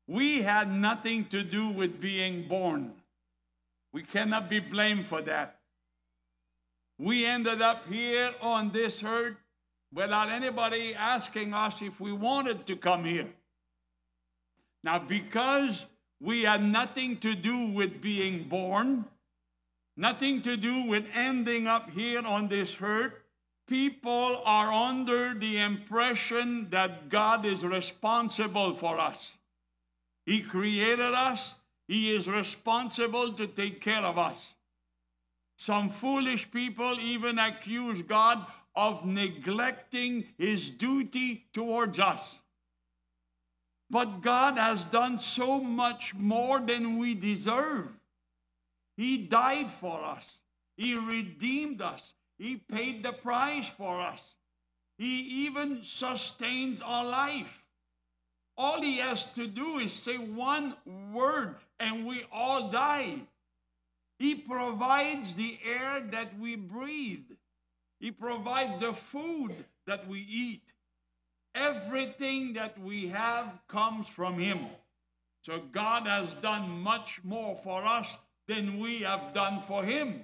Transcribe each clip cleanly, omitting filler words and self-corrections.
We had nothing to do with being born. We cannot be blamed for that. We ended up here on this earth without anybody asking us if we wanted to come here. Now, because we had nothing to do with being born, nothing to do with ending up here on this earth, people are under the impression that God is responsible for us. He created us. He is responsible to take care of us. Some foolish people even accuse God of neglecting his duty towards us. But God has done so much more than we deserve. He died for us. He redeemed us. He paid the price for us. He even sustains our life. All he has to do is say one word and we all die. He provides the air that we breathe. He provides the food that we eat. Everything that we have comes from him. So God has done much more for us than we have done for him.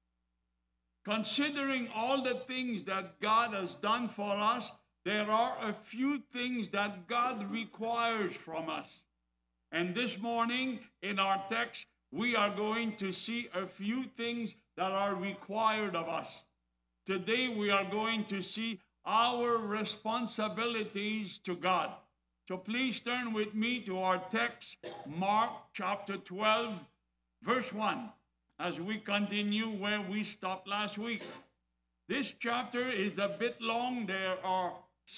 Considering all the things that God has done for us, there are a few things that God requires from us. And this morning in our text, we are going to see a few things that are required of us. Today we are going to see our responsibilities to God. So please turn with me to our text, Mark chapter 12, verse 1, as we continue where we stopped last week. This chapter is a bit long. There are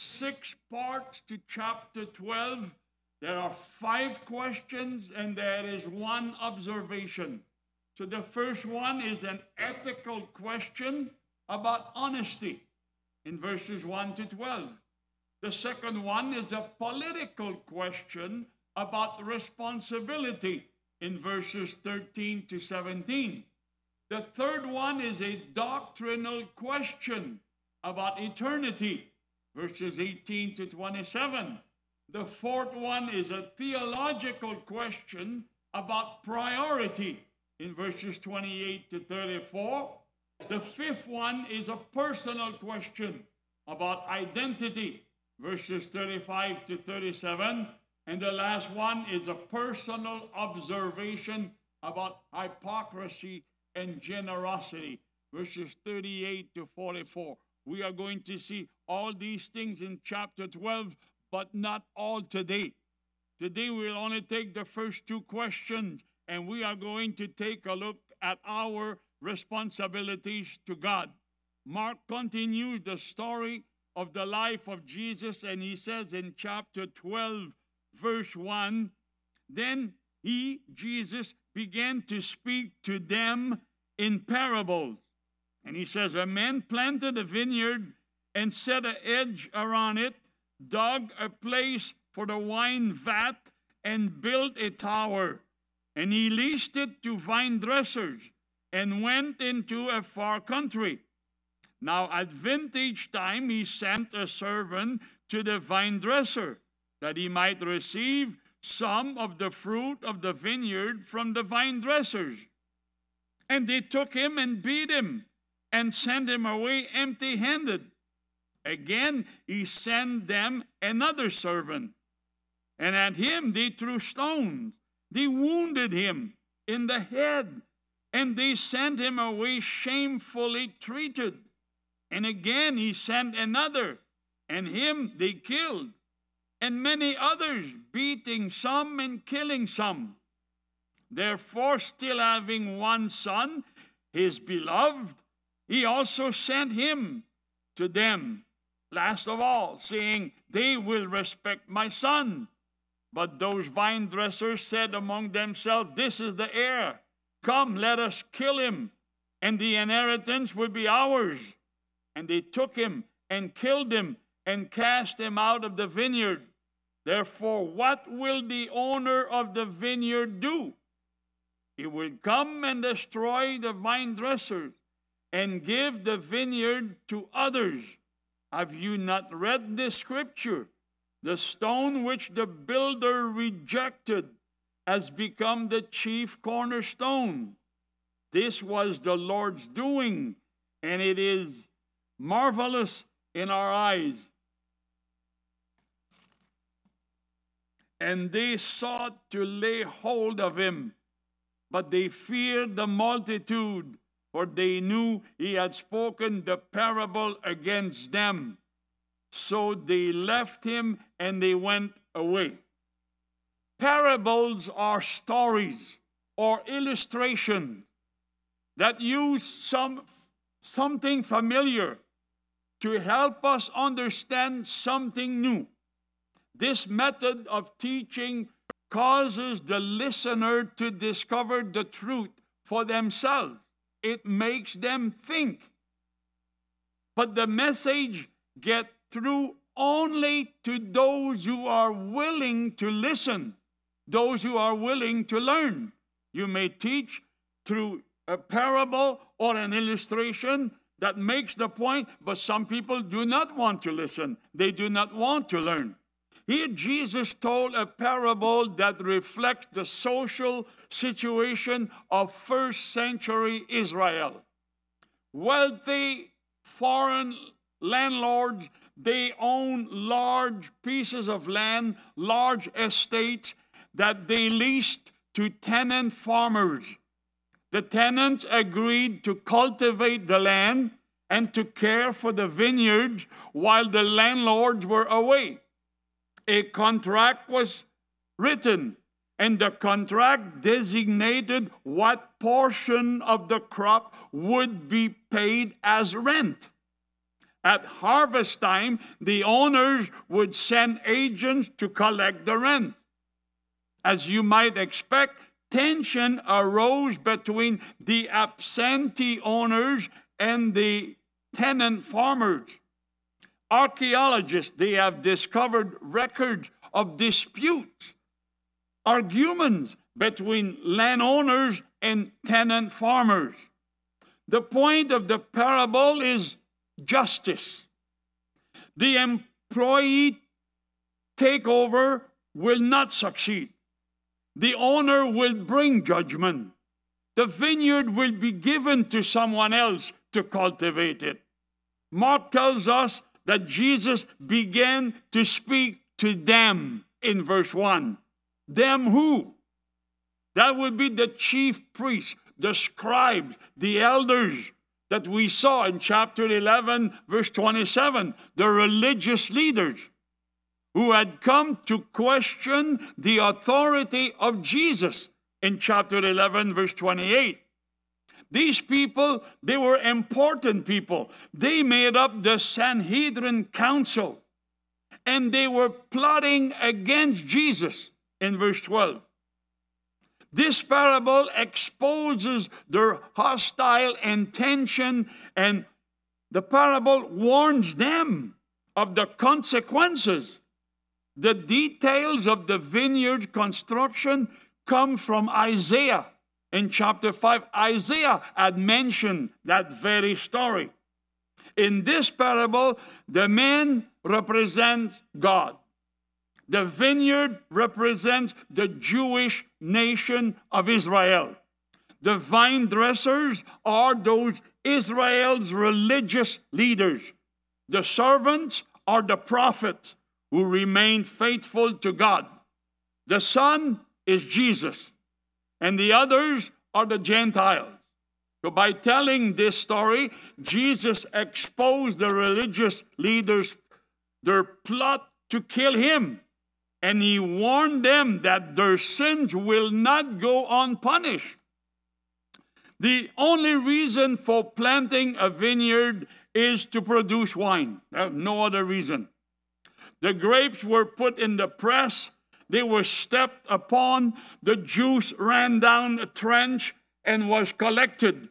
6 parts to chapter 12. There are 5 questions and there is 1 observation. So the first one is an ethical question about honesty in verses 1 to 12. The second one is a political question about responsibility in verses 13 to 17. The third one is a doctrinal question about eternity, verses 18 to 27. The fourth one is a theological question about priority in verses 28 to 34. The fifth one is a personal question about identity, verses 35 to 37. And the last one is a personal observation about hypocrisy and generosity, verses 38 to 44. We are going to see all these things in chapter 12, but not all today. Today we'll only take the first 2 questions, and we are going to take a look at our responsibilities to God. Mark continues the story of the life of Jesus, and he says in chapter 12, verse 1, then he, Jesus, began to speak to them in parables. And he says, a man planted a vineyard and set an hedge around it, dug a place for the wine vat, and built a tower. And he leased it to vine dressers and went into a far country. Now at vintage time he sent a servant to the vine dresser, that he might receive some of the fruit of the vineyard from the vine dressers. And they took him and beat him and sent him away empty-handed. Again he sent them another servant, and at him they threw stones. They wounded him in the head, and they sent him away shamefully treated. And again he sent another, and him they killed. And many others, beating some and killing some. Therefore, still having one son, his beloved, he also sent him to them, last of all, saying, they will respect my son. But those vine dressers said among themselves, this is the heir. Come, let us kill him, and the inheritance will be ours. And they took him and killed him and cast him out of the vineyard. Therefore, what will the owner of the vineyard do? He will come and destroy the vine dressers and give the vineyard to others. Have you not read this scripture? The stone which the builder rejected has become the chief cornerstone. This was the Lord's doing, and it is marvelous in our eyes. And they sought to lay hold of him, but they feared the multitude, for they knew he had spoken the parable against them. So they left him and they went away. Parables are stories or illustrations that use something familiar to help us understand something new. This method of teaching causes the listener to discover the truth for themselves. It makes them think. But the message gets through only to those who are willing to listen, those who are willing to learn. You may teach through a parable or an illustration that makes the point, but some people do not want to listen. They do not want to learn. Here Jesus told a parable that reflects the social situation of first century Israel. Wealthy foreign landlords, they own large pieces of land, large estates that they leased to tenant farmers. The tenants agreed to cultivate the land and to care for the vineyards while the landlords were away. A contract was written, and the contract designated what portion of the crop would be paid as rent. At harvest time, the owners would send agents to collect the rent. As you might expect, tension arose between the absentee owners and the tenant farmers. Archaeologists, they have discovered records of disputes, arguments between landowners and tenant farmers. The point of the parable is justice. The employee takeover will not succeed. The owner will bring judgment. The vineyard will be given to someone else to cultivate it. Mark tells us that Jesus began to speak to them in verse 1. Them who? That would be the chief priests, the scribes, the elders that we saw in chapter 11, verse 27, the religious leaders who had come to question the authority of Jesus in chapter 11, verse 28. These people, they were important people. They made up the Sanhedrin Council, and they were plotting against Jesus in verse 12. This parable exposes their hostile intention, and the parable warns them of the consequences. The details of the vineyard construction come from Isaiah. In chapter 5, Isaiah had mentioned that very story. In this parable, the man represents God. The vineyard represents the Jewish nation of Israel. The vine dressers are those Israel's religious leaders. The servants are the prophets who remain faithful to God. The Son is Jesus, and the others are the Gentiles. So by telling this story, Jesus exposed the religious leaders, their plot to kill him. And he warned them that their sins will not go unpunished. The only reason for planting a vineyard is to produce wine. No other reason. The grapes were put in the press. They were stepped upon. The juice ran down a trench and was collected.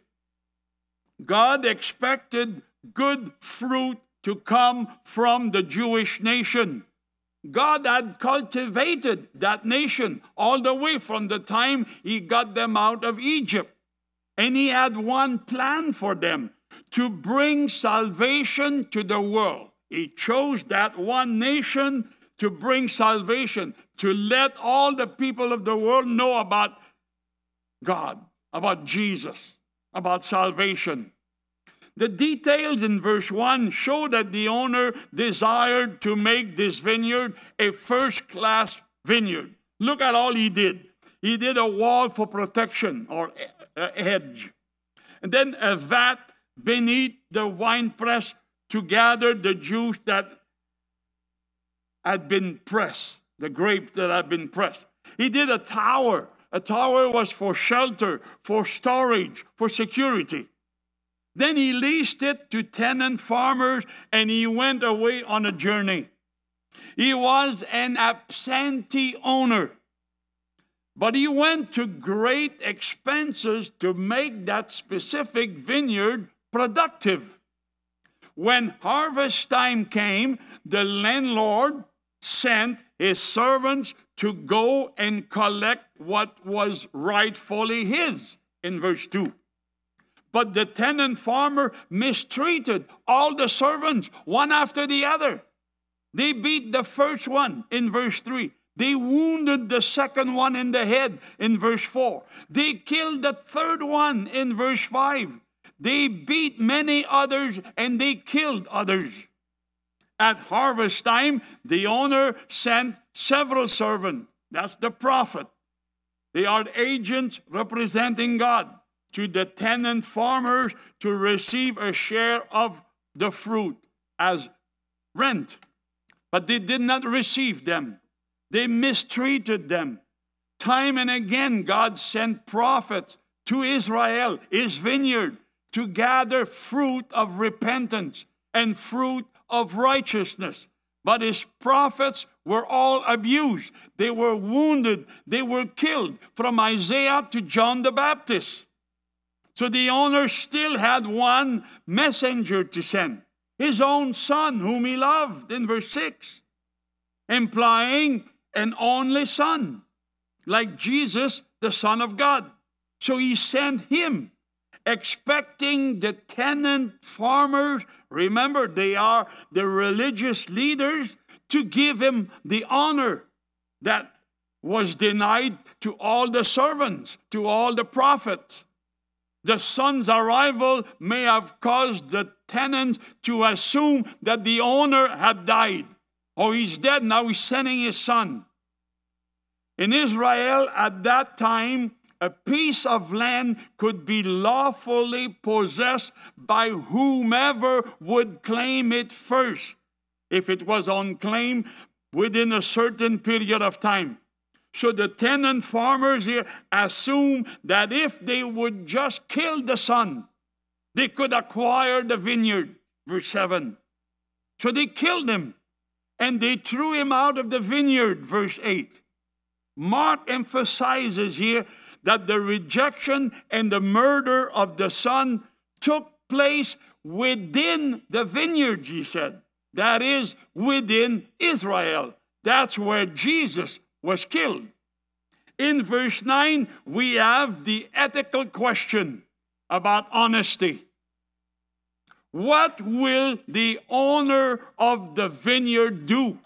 God expected good fruit to come from the Jewish nation. God had cultivated that nation all the way from the time he got them out of Egypt. And he had one plan for them, to bring salvation to the world. He chose that one nation to bring salvation, to let all the people of the world know about God, about Jesus, about salvation. The details in verse 1 show that the owner desired to make this vineyard a first-class vineyard. Look at all he did. He did a wall for protection, or a hedge. And then a vat beneath the winepress to gather the juice that had been pressed, the grape that had been pressed. He did a tower. A tower was for shelter, for storage, for security. Then he leased it to tenant farmers, and he went away on a journey. He was an absentee owner, but he went to great expenses to make that specific vineyard productive. When harvest time came, the landlord sent his servants to go and collect what was rightfully his, in verse 2. But the tenant farmer mistreated all the servants, one after the other. They beat the first one, in verse 3. They wounded the second one in the head, in verse 4. They killed the third one, in verse 5. They beat many others, and they killed others. At harvest time, the owner sent several servants. That's the prophet. They are agents representing God, to the tenant farmers to receive a share of the fruit as rent. But they did not receive them. They mistreated them. Time and again, God sent prophets to Israel, his vineyard, to gather fruit of repentance and fruit of righteousness. But his prophets were all abused. They were wounded. They were killed, from Isaiah to John the Baptist. So the owner still had one messenger to send, his own son, whom he loved, in verse 6, implying an only son, like Jesus, the Son of God. So he sent him, expecting the tenant farmers, remember they are the religious leaders, to give him the honor that was denied to all the servants, to all the prophets. The son's arrival may have caused the tenants to assume that the owner had died. Oh, he's dead, now he's sending his son. In Israel at that time, a piece of land could be lawfully possessed by whomever would claim it first, if it was on claim within a certain period of time. So the tenant farmers here assume that if they would just kill the son, they could acquire the vineyard, verse 7. So they killed him, and they threw him out of the vineyard, verse 8. Mark emphasizes here that the rejection and the murder of the son took place within the vineyard, he said. That is, within Israel. That's where Jesus was killed. In verse 9, we have the ethical question about honesty. What will the owner of the vineyard do?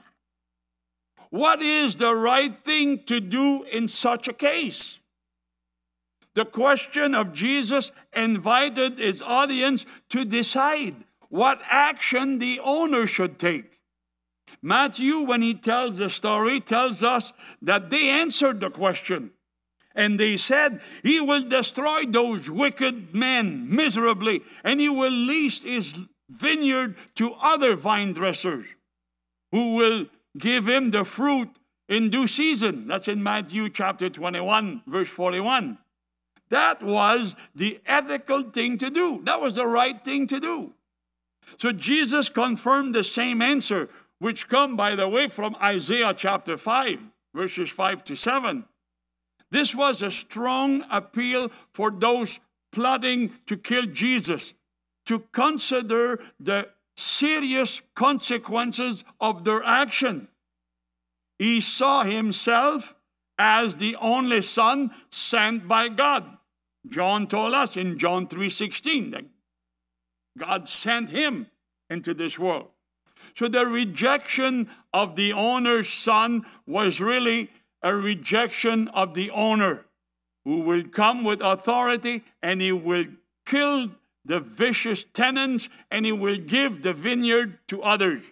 What is the right thing to do in such a case? The question of Jesus invited his audience to decide what action the owner should take. Matthew, when he tells the story, tells us that they answered the question. And they said, he will destroy those wicked men miserably, and he will lease his vineyard to other vine dressers, who will give him the fruit in due season. That's in Matthew chapter 21, verse 41. That was the ethical thing to do. That was the right thing to do. So Jesus confirmed the same answer, which come, by the way, from Isaiah chapter 5, verses 5 to 7. This was a strong appeal for those plotting to kill Jesus to consider the serious consequences of their action. He saw himself as the only son sent by God. John told us in John 3:16 that God sent him into this world. So the rejection of the owner's son was really a rejection of the owner, who will come with authority and he will kill the vicious tenants and he will give the vineyard to others.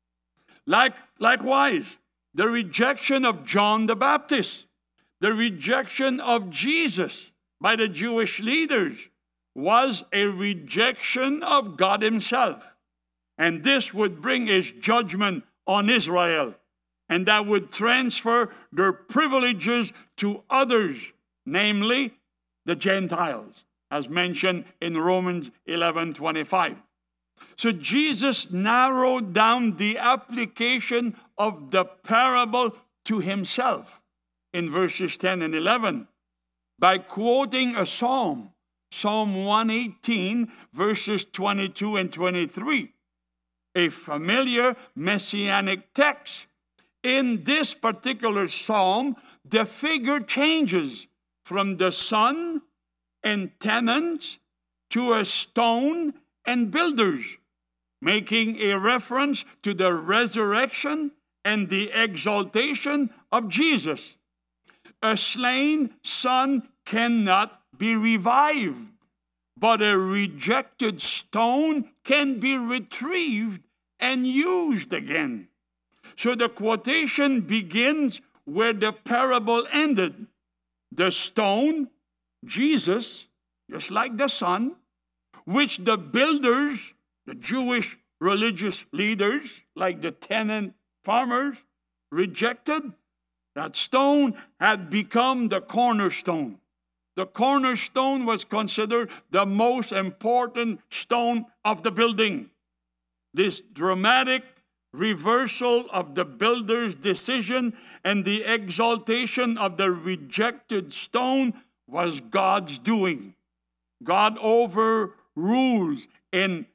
Likewise, the rejection of John the Baptist, the rejection of Jesus by the Jewish leaders was a rejection of God himself. And this would bring his judgment on Israel, and that would transfer their privileges to others, namely the Gentiles, as mentioned in Romans 11:25. So Jesus narrowed down the application of the parable to himself in verses 10 and 11 by quoting a psalm, Psalm 118, verses 22 and 23, a familiar messianic text. In this particular psalm, the figure changes from the son and tenants to a stone and builders, making a reference to the resurrection and the exaltation of Jesus. A slain son cannot be revived, but a rejected stone can be retrieved and used again. So the quotation begins where the parable ended. The stone, Jesus, just like the son, which the builders, the Jewish religious leaders, like the tenant farmers, rejected, that stone had become the cornerstone. The cornerstone was considered the most important stone of the building. This dramatic reversal of the builder's decision and the exaltation of the rejected stone was God's doing. God overrules in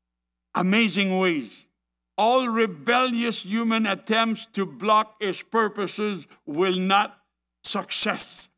amazing ways. All rebellious human attempts to block his purposes will not succeed.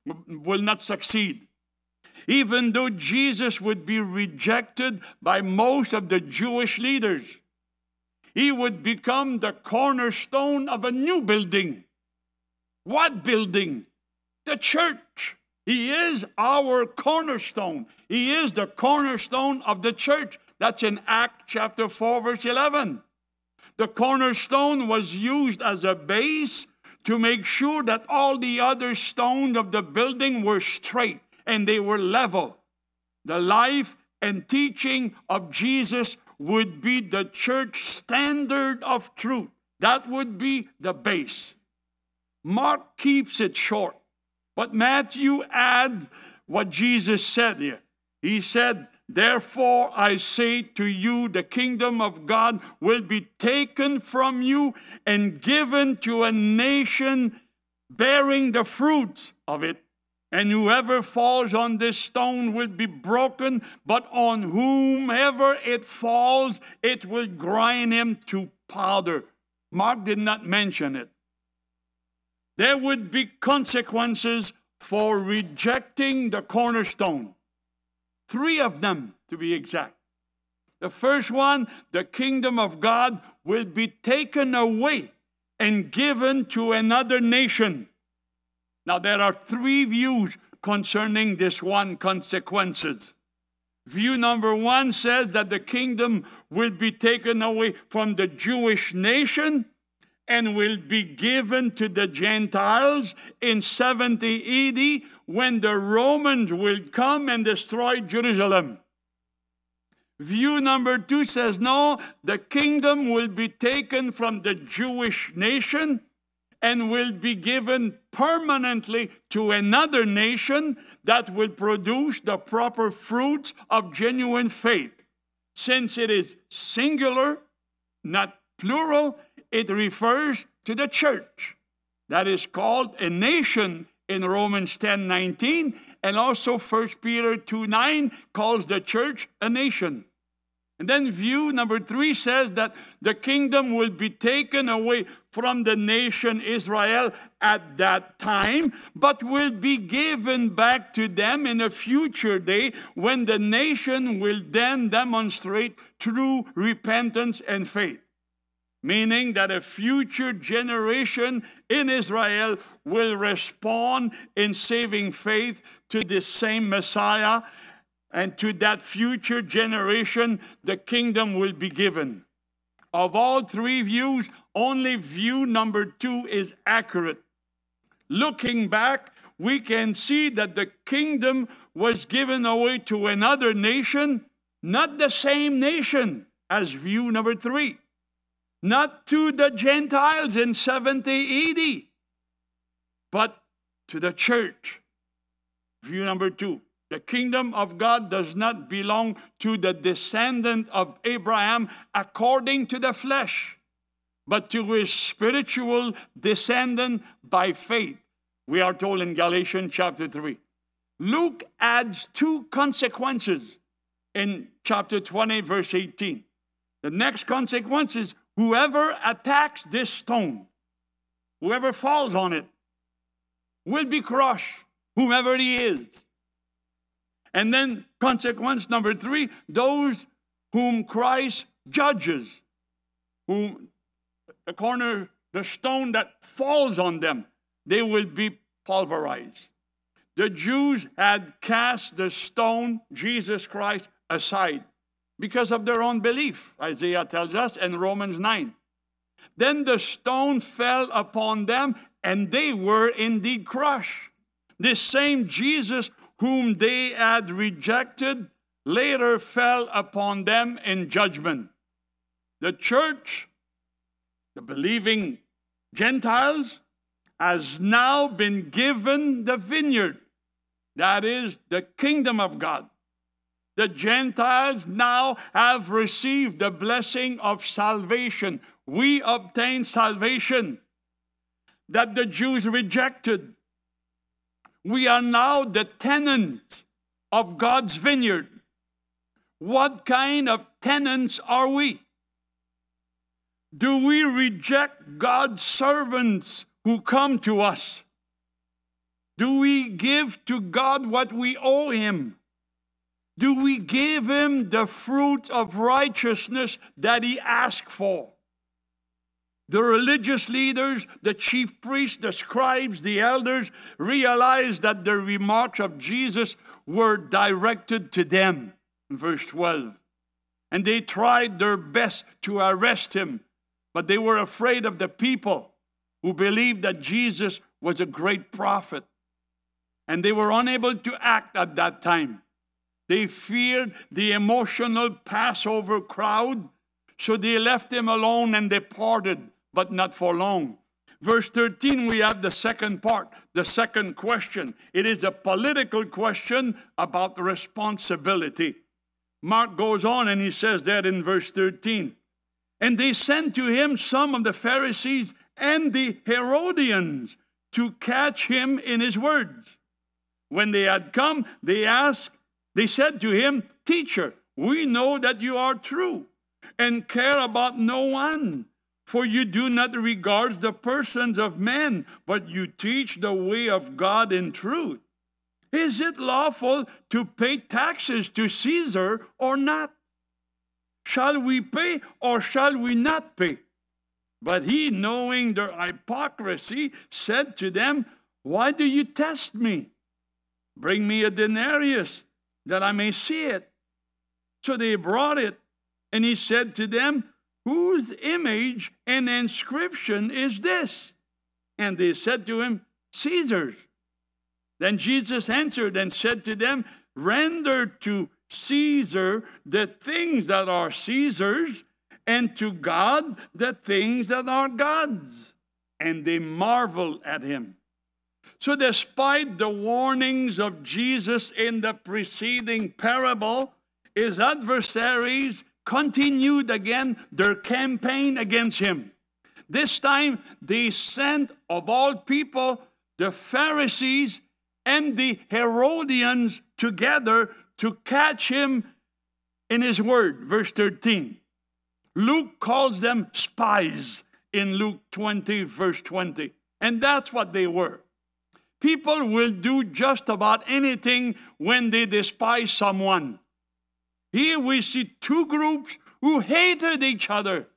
Even though Jesus would be rejected by most of the Jewish leaders, he would become the cornerstone of a new building. What building? The church. He is our cornerstone. He is the cornerstone of the church. That's in Acts chapter 4, verse 11. The cornerstone was used as a base to make sure that all the other stones of the building were straight and they were level. The life and teaching of Jesus would be the church standard of truth. That would be the base. Mark keeps it short, but Matthew adds what Jesus said here. He said, "Therefore I say to you, the kingdom of God will be taken from you and given to a nation bearing the fruit of it. And whoever falls on this stone will be broken, but on whomever it falls, it will grind him to powder." Mark did not mention it. There would be consequences for rejecting the cornerstone. 3 of them, to be exact. The first one, the kingdom of God will be taken away and given to another nation. Now, there are 3 views concerning this one consequences. View number 1 says that the kingdom will be taken away from the Jewish nation and will be given to the Gentiles in 70 AD when the Romans will come and destroy Jerusalem. View number 2 says, no, the kingdom will be taken from the Jewish nation and will be given permanently to another nation that will produce the proper fruits of genuine faith. Since it is singular, not plural, it refers to the church. That is called a nation in Romans 10:19, and also 1 Peter 2:9 calls the church a nation. And then view number 3 says that the kingdom will be taken away from the nation Israel at that time, but will be given back to them in a future day when the nation will then demonstrate true repentance and faith. meaning that a future generation in Israel will respond in saving faith to this same Messiah, and to that future generation, the kingdom will be given. Of all three views, only view number 2 is accurate. Looking back, we can see that the kingdom was given away to another nation, not the same nation as view number 3. Not to the Gentiles in 70 AD, but to the church. View number 2. The kingdom of God does not belong to the descendant of Abraham according to the flesh, but to his spiritual descendant by faith. We are told in Galatians chapter 3. Luke adds 2 consequences in chapter 20, verse 18. The next consequence is whoever attacks this stone, whoever falls on it, will be crushed, whomever he is. And then consequence number 3, those whom Christ judges, whom the stone that falls on them, they will be pulverized. The Jews had cast the stone, Jesus Christ, aside because of their own belief, Isaiah tells us in Romans 9. Then the stone fell upon them, and they were indeed crushed. This same Jesus whom they had rejected later fell upon them in judgment. The church, the believing Gentiles, has now been given the vineyard, that is, the kingdom of God. The Gentiles now have received the blessing of salvation. We obtain salvation that the Jews rejected. We are now the tenants of God's vineyard. What kind of tenants are we? Do we reject God's servants who come to us? Do we give to God what we owe him? Do we give him the fruit of righteousness that he asked for? The religious leaders, the chief priests, the scribes, the elders realized that the remarks of Jesus were directed to them. In verse 12. And they tried their best to arrest him, but they were afraid of the people who believed that Jesus was a great prophet. And they were unable to act at that time. They feared the emotional Passover crowd, so they left him alone and departed, but not for long. Verse 13, we have the second part, the second question. It is a political question about responsibility. Mark goes on and he says that in verse 13. And they sent to him some of the Pharisees and the Herodians to catch him in his words. When they had come, they said to him, Teacher, we know that you are true and care about no one, for you do not regard the persons of men, but you teach the way of God in truth. Is it lawful to pay taxes to Caesar or not? Shall we pay or shall we not pay? But he, knowing their hypocrisy, said to them, Why do you test me? Bring me a denarius, that I may see it. So they brought it, and he said to them, Whose image and inscription is this? And they said to him, Caesar's. Then Jesus answered and said to them, Render to Caesar the things that are Caesar's, and to God the things that are God's. And they marveled at him. So despite the warnings of Jesus in the preceding parable, his adversaries continued again their campaign against him. This time they sent, of all people, the Pharisees and the Herodians together to catch him in his word. Verse 13. Luke calls them spies in Luke 20, verse 20. And that's what they were. People will do just about anything when they despise someone. Here we see two groups who hated each other,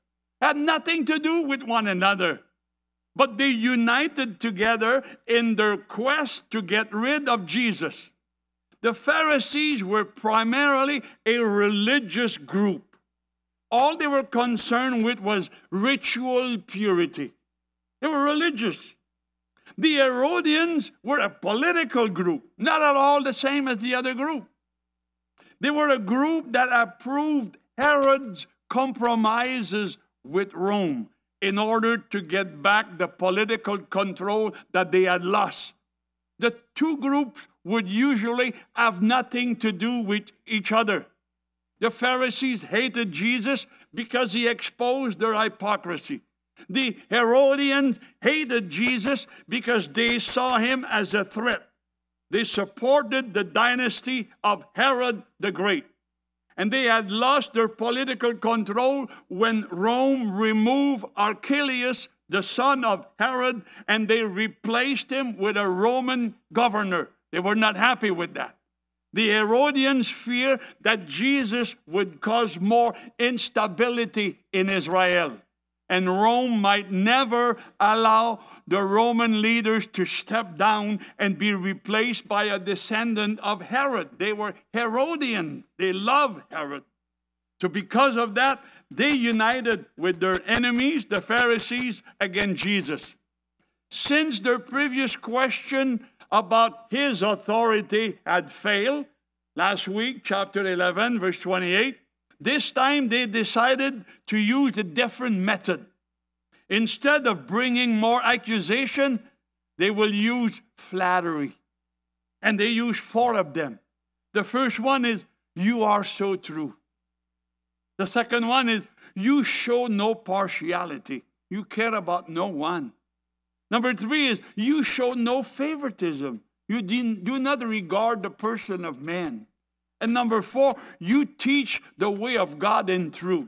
had nothing to do with one another. But they united together in their quest to get rid of Jesus. The Pharisees were primarily a religious group. All they were concerned with was ritual purity. They were religious. The Herodians were a political group, not at all the same as the other group. They were a group that approved Herod's compromises with Rome in order to get back the political control that they had lost. The two groups would usually have nothing to do with each other. The Pharisees hated Jesus because he exposed their hypocrisy. The Herodians hated Jesus because they saw him as a threat. They supported the dynasty of Herod the Great. And they had lost their political control when Rome removed Archelaus, the son of Herod, and they replaced him with a Roman governor. They were not happy with that. The Herodians feared that Jesus would cause more instability in Israel, and Rome might never allow the Roman leaders to step down and be replaced by a descendant of Herod. They were Herodian. They loved Herod. So because of that, they united with their enemies, the Pharisees, against Jesus. Since their previous question about his authority had failed, last week, chapter 11, verse 28, this time they decided to use a different method. Instead of bringing more accusation, they will use flattery. And they use 4 of them. The first one is, you are so true. The second one is, you show no partiality. You care about no one. Number 3 is, you show no favoritism. You do not regard the person of man. And number 4, you teach the way of God in truth.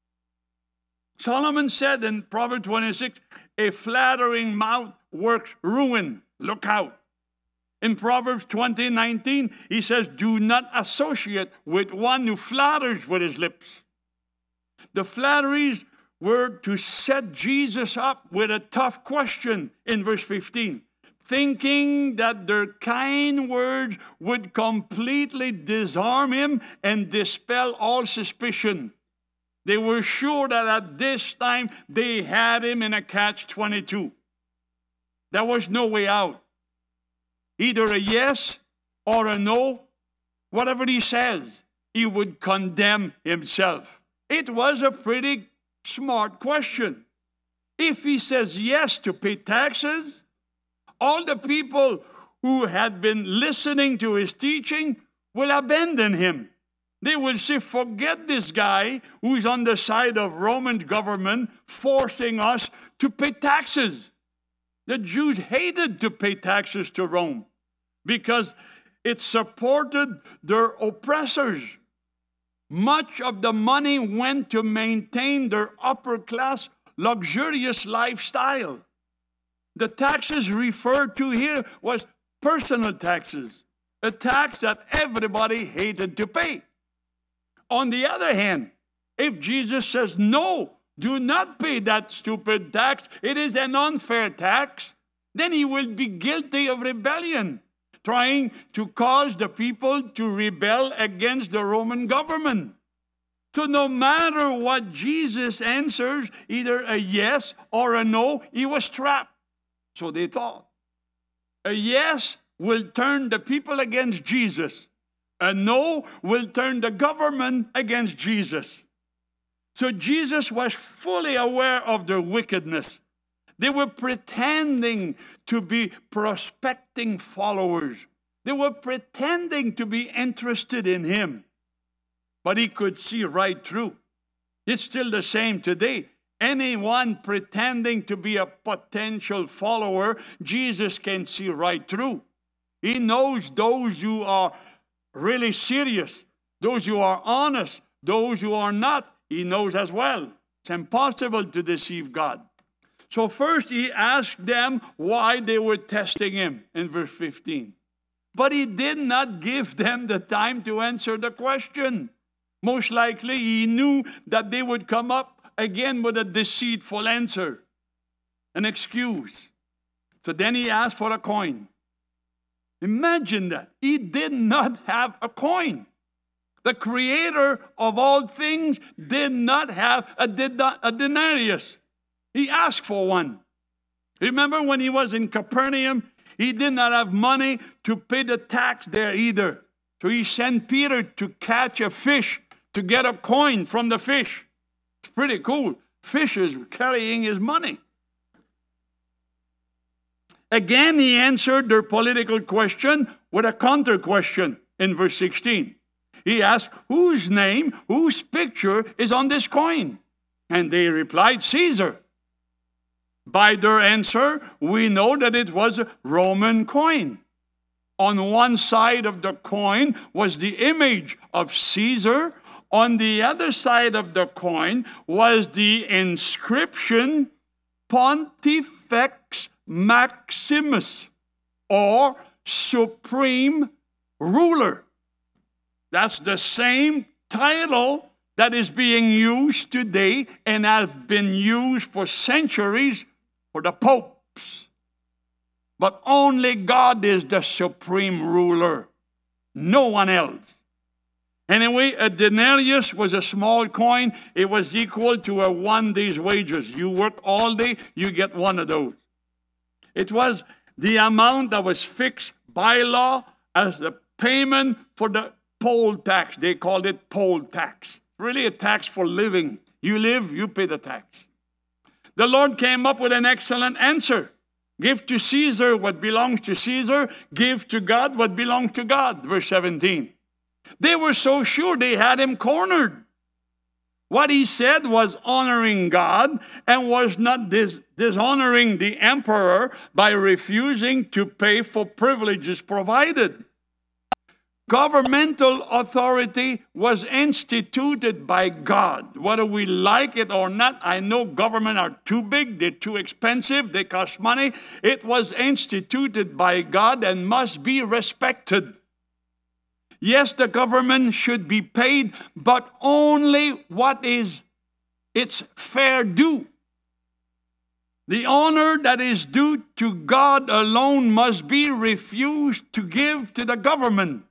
Solomon said in Proverbs 26, a flattering mouth works ruin. Look out. In Proverbs 20:19, he says, do not associate with one who flatters with his lips. The flatteries were to set Jesus up with a tough question in verse 15, thinking that their kind words would completely disarm him and dispel all suspicion. They were sure that at this time they had him in a catch-22. There was no way out. Either a yes or a no. Whatever he says, he would condemn himself. It was a pretty smart question. If he says yes to pay taxes, all the people who had been listening to his teaching will abandon him. They will say, forget this guy who's on the side of Roman government forcing us to pay taxes. The Jews hated to pay taxes to Rome because it supported their oppressors. Much of the money went to maintain their upper-class, luxurious lifestyle. The taxes referred to here was personal taxes, a tax that everybody hated to pay. On the other hand, if Jesus says, no, do not pay that stupid tax, it is an unfair tax, then he will be guilty of rebellion, trying to cause the people to rebel against the Roman government. So no matter what Jesus answers, either a yes or a no, he was trapped. So they thought. A yes will turn the people against Jesus. A no will turn the government against Jesus. So Jesus was fully aware of their wickedness. They were pretending to be prospecting followers. They were pretending to be interested in him. But he could see right through. It's still the same today. Anyone pretending to be a potential follower, Jesus can see right through. He knows those who are really serious, those who are honest, those who are not, he knows as well. It's impossible to deceive God. So first he asked them why they were testing him in verse 15. But he did not give them the time to answer the question. Most likely he knew that they would come up again with a deceitful answer, an excuse. So then he asked for a coin. Imagine that. He did not have a coin. The creator of all things did not have a denarius. He asked for one. Remember when he was in Capernaum, he did not have money to pay the tax there either. So he sent Peter to catch a fish to get a coin from the fish. It's pretty cool. Fish is carrying his money. Again, he answered their political question with a counter question in verse 16. He asked, whose name, whose picture is on this coin? And they replied, Caesar. By their answer, we know that it was a Roman coin. On one side of the coin was the image of Caesar. On the other side of the coin was the inscription Pontifex Maximus, or Supreme Ruler. That's the same title that is being used today and has been used for centuries for the popes. But only God is the supreme ruler, no one else. Anyway, a denarius was a small coin. It was equal to a 1 day's wages. You work all day, you get one of those. It was the amount that was fixed by law as the payment for the poll tax. They called it poll tax. Really a tax for living. You live, you pay the tax. The Lord came up with an excellent answer. Give to Caesar what belongs to Caesar. Give to God what belongs to God. Verse 17. They were so sure they had him cornered. What he said was honoring God and was not dishonoring the emperor by refusing to pay for privileges provided. Governmental authority was instituted by God. Whether we like it or not, I know government are too big, they're too expensive, they cost money. It was instituted by God and must be respected. Yes, the government should be paid, but only what is its fair due. The honor that is due to God alone must be refused to give to the government.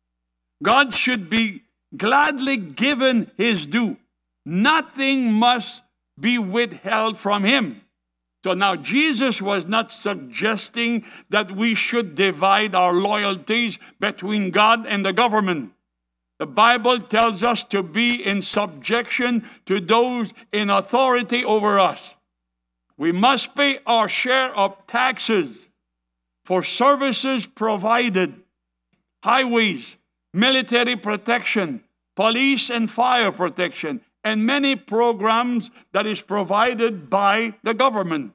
God should be gladly given his due. Nothing must be withheld from him. So now Jesus was not suggesting that we should divide our loyalties between God and the government. The Bible tells us to be in subjection to those in authority over us. We must pay our share of taxes for services provided, highways, military protection, police and fire protection, and many programs that is provided by the government.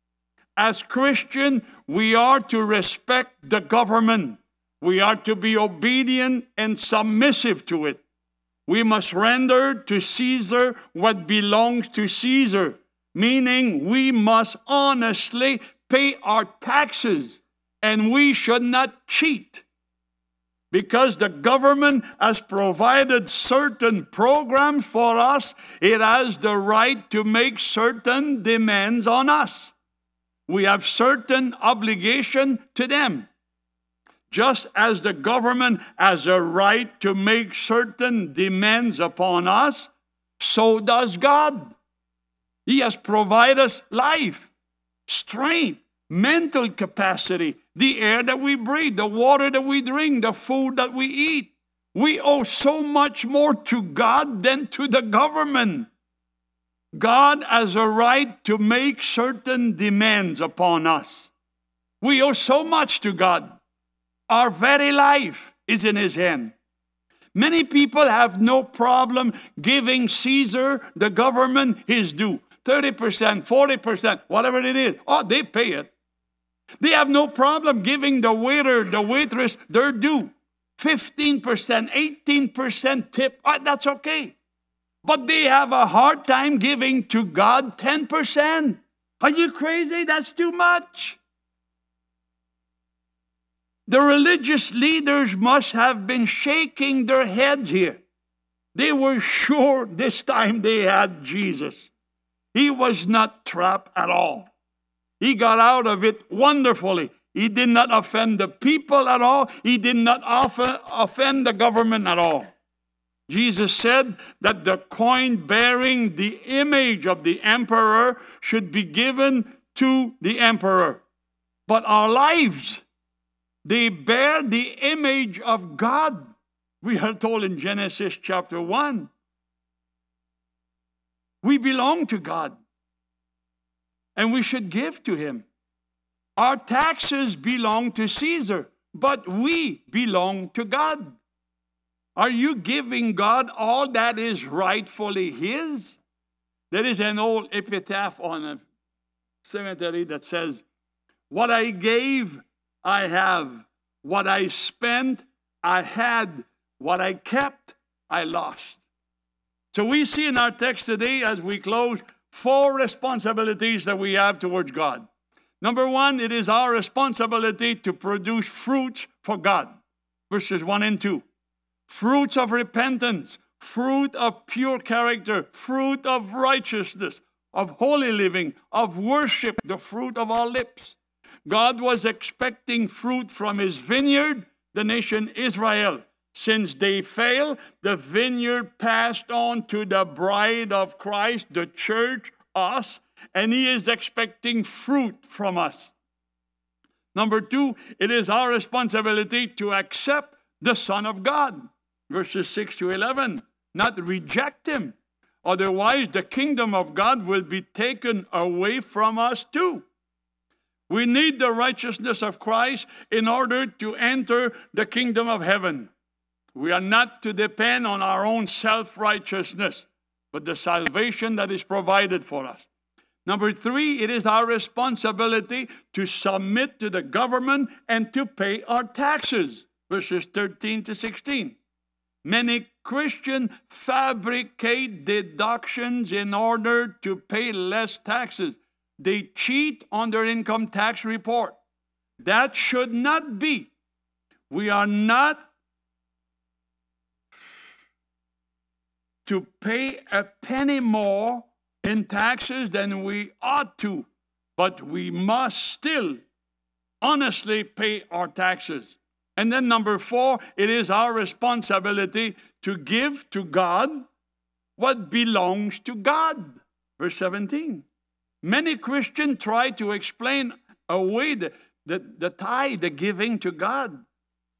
As Christians, we are to respect the government. We are to be obedient and submissive to it. We must render to Caesar what belongs to Caesar, meaning we must honestly pay our taxes, and we should not cheat. Because the government has provided certain programs for us, it has the right to make certain demands on us. We have certain obligation to them. Just as the government has a right to make certain demands upon us, so does God. He has provided us life, strength, mental capacity, the air that we breathe, the water that we drink, the food that we eat. We owe so much more to God than to the government. God has a right to make certain demands upon us. We owe so much to God. Our very life is in his hand. Many people have no problem giving Caesar, the government, his due. 30%, 40%, whatever it is. Oh, they pay it. They have no problem giving the waiter, the waitress, their due. 15%, 18% tip. Oh, that's okay. But they have a hard time giving to God 10%. Are you crazy? That's too much. The religious leaders must have been shaking their heads here. They were sure this time they had Jesus. He was not trapped at all. He got out of it wonderfully. He did not offend the people at all. He did not offend the government at all. Jesus said that the coin bearing the image of the emperor should be given to the emperor. But our lives, they bear the image of God. We are told in Genesis chapter 1. We belong to God, and we should give to him. Our taxes belong to Caesar, but we belong to God. Are you giving God all that is rightfully his? There is an old epitaph on a cemetery that says, "What I gave, I have. What I spent, I had. What I kept, I lost." So we see in our text today, as we close, 4 responsibilities that we have towards God. Number 1, it is our responsibility to produce fruits for God. Verses 1 and 2. Fruits of repentance, fruit of pure character, fruit of righteousness, of holy living, of worship, the fruit of our lips. God was expecting fruit from his vineyard, the nation Israel. Since they failed, the vineyard passed on to the bride of Christ, the church, us, and he is expecting fruit from us. Number 2, it is our responsibility to accept the Son of God. Verses 6 to 11, not reject him. Otherwise, the kingdom of God will be taken away from us too. We need the righteousness of Christ in order to enter the kingdom of heaven. We are not to depend on our own self-righteousness, but the salvation that is provided for us. Number 3, it is our responsibility to submit to the government and to pay our taxes. Verses 13 to 16. Many Christians fabricate deductions in order to pay less taxes. They cheat on their income tax report. That should not be. We are not to pay a penny more in taxes than we ought to, but we must still honestly pay our taxes. And then number 4, it is our responsibility to give to God what belongs to God. Verse 17. Many Christians try to explain away the tithe, the giving to God.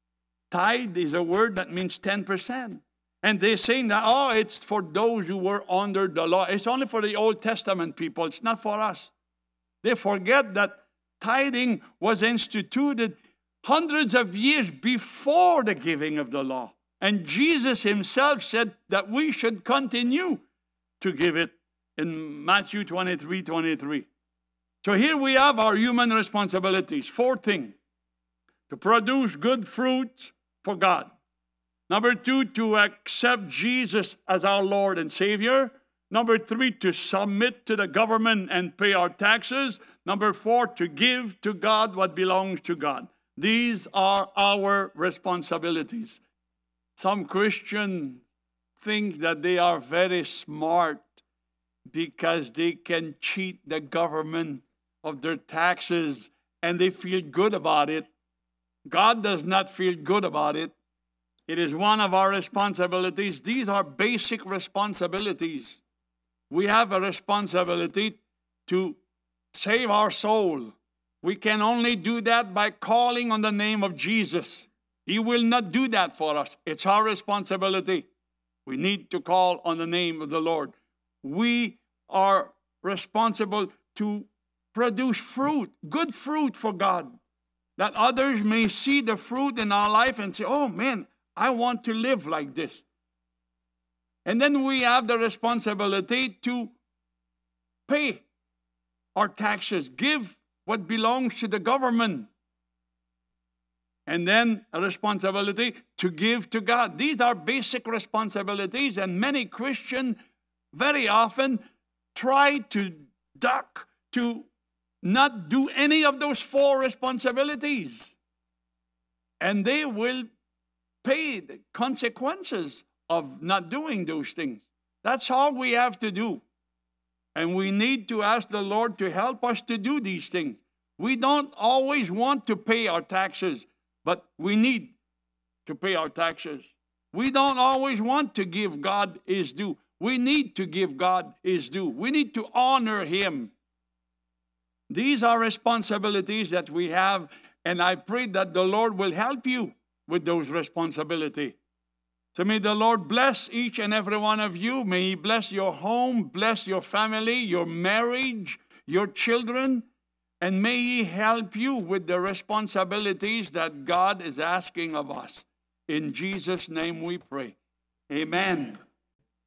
Tithe is a word that means 10%. And they're saying that, it's for those who were under the law. It's only for the Old Testament people. It's not for us. They forget that tithing was instituted hundreds of years before the giving of the law. And Jesus himself said that we should continue to give it in Matthew 23:23. So here we have our human responsibilities. 4 things. To produce good fruits for God. Number 2, to accept Jesus as our Lord and Savior. Number 3, to submit to the government and pay our taxes. Number 4, to give to God what belongs to God. These are our responsibilities. Some Christians think that they are very smart because they can cheat the government of their taxes and they feel good about it. God does not feel good about it. It is one of our responsibilities. These are basic responsibilities. We have a responsibility to save our soul. We can only do that by calling on the name of Jesus. He will not do that for us. It's our responsibility. We need to call on the name of the Lord. We are responsible to produce fruit, good fruit for God, that others may see the fruit in our life and say, "Oh man, I want to live like this." And then we have the responsibility to pay our taxes, give what belongs to the government. And then a responsibility to give to God. These are basic responsibilities, and many Christians very often try to duck, to not do any of those 4 responsibilities. And they will pay the consequences of not doing those things. That's all we have to do. And we need to ask the Lord to help us to do these things. We don't always want to pay our taxes, but we need to pay our taxes. We don't always want to give God his due. We need to give God his due. We need to honor him. These are responsibilities that we have, and I pray that the Lord will help you with those responsibilities. So may the Lord bless each and every one of you. May he bless your home, bless your family, your marriage, your children, and may he help you with the responsibilities that God is asking of us. In Jesus' name we pray. Amen.